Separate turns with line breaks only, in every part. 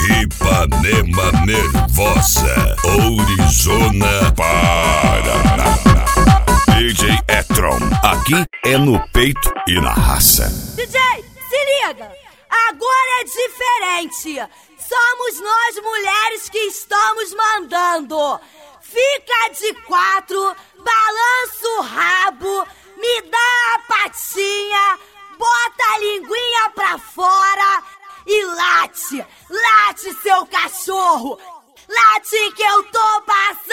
Ipanema nervosa, Orizona, Paraná. DJ E-Tron, aqui é no peito e na raça.
DJ, se liga, agora é diferente. Somos nós mulheres que estamos mandando. Fica de quatro, balança o rabo, me dá a patinha, bota a linguinha pra fora e late, late seu cachorro, late que eu tô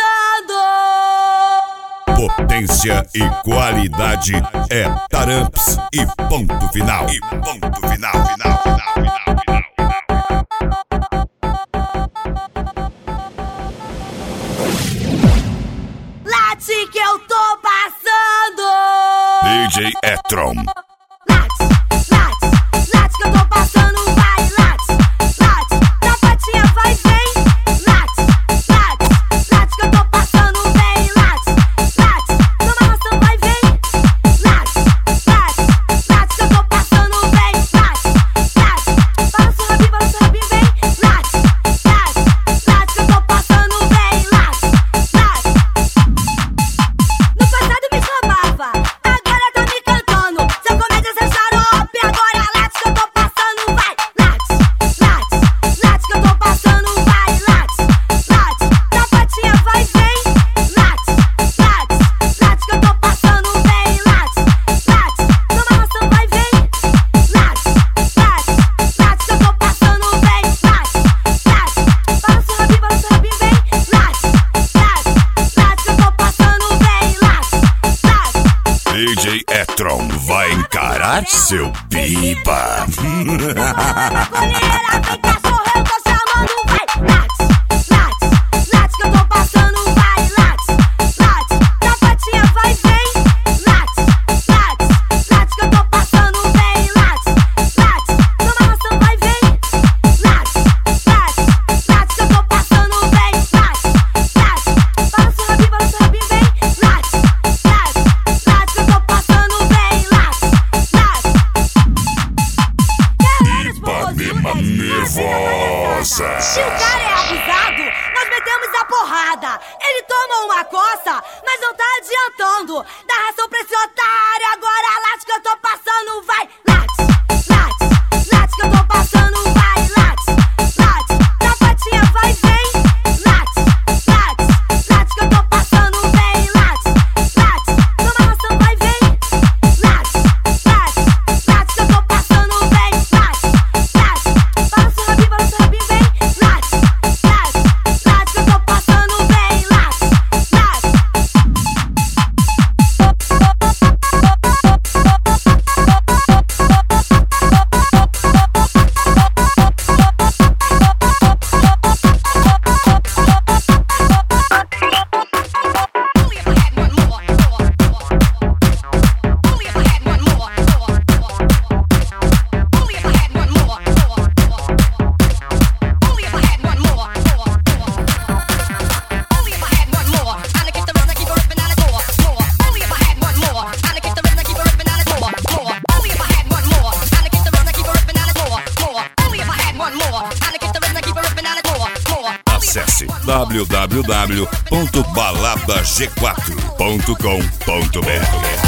passando.
Potência e qualidade é Taramps e ponto final. E ponto final, final, final, final.
Late que eu tô passando.
DJ E-Tron.
Late, late, late que eu tô passando, vai, late, late, da patinha vai, vem, late, late, late que eu tô passando, vem, late, late, da amarração vai, vem, late, late, late que eu tô passando, vem, late, late, balança o rabinho, vem, late, late, late que eu tô passando, vem, late, late. No passado me chamava, agora tá me cantando. Se eu começo essa xarope, agora late que eu tô passando, vai, late, late, late que eu tô passando, vai, late, late, da patinha vai, vem, late, late, late que eu tô passando, vem, late, late, da amarração vai, vem, late, late, late que eu tô passando, vem, late, late, balança o rabinho, vem, late, late, late que eu tô passando, vem, late, late.
DJ E-Tron vai encarar seu pipa.
Maconheira, vem cachorro, eu tô chamando, vai, late, late, late que eu tô passando, vai, late, late, da patinha vai, vem, late, late, late que eu tô passando, vem, late, late, da amarração vai, vem, late, late, late que eu tô passando, vem, late, late, balança o rabinho, vem, late, late, late que eu tô passando, vem, late, late.
Ipanema nervosa.
Se o cara é abusado, nós metemos a porrada. Ele toma uma coça, mas não tá adiantando. Dá ração pra esse otário, agora late que eu tô passando, vai, late, late, late que eu tô passando, vai, late, late, da patinha vai, vem, late, late, late que eu tô passando, vem, late, late, da amarração vai, vem, late, late, late que eu tô passando, vem, late, late, balança o rabinho, vem, late, late, late que eu tô passando, vem, late, late.
Acesse www.baladag4.com.br.